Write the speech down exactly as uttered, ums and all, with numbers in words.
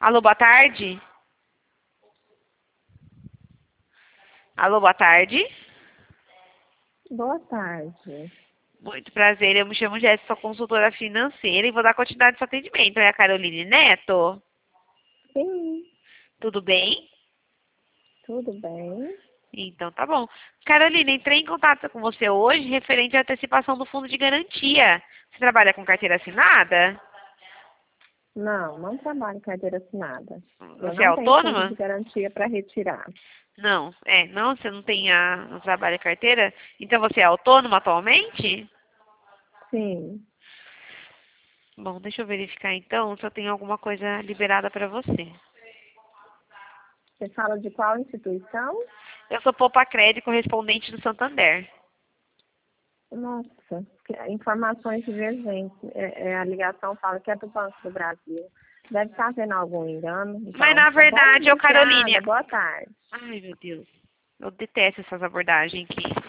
Alô, boa tarde? Alô, boa tarde? Boa tarde. Muito prazer, eu me chamo Jéssica, sou consultora financeira e vou dar continuidade ao seu atendimento. É a Caroline Neto? Sim, Tudo bem? tudo bem? Então tá bom. Caroline, entrei em contato com você hoje referente à antecipação do fundo de garantia. Você trabalha com carteira assinada? Não, não trabalho em carteira assinada. Eu Você é não tenho fundo de autônoma? garantia para retirar. Não, é, não, você não tem a, não trabalha carteira? Então você é autônoma atualmente? Sim. Bom, deixa eu verificar então se eu tenho alguma coisa liberada para você. Você fala de qual instituição? Eu sou Poupa Crédito, correspondente do Santander. Nossa, que- informações divergentes. É, é, a ligação fala que é do Banco do Brasil. Deve estar havendo algum engano. Mas Então, na tá bom? verdade, ô Caroline, Obrigada. Boa tarde. ai meu Deus, eu detesto essas abordagens aqui.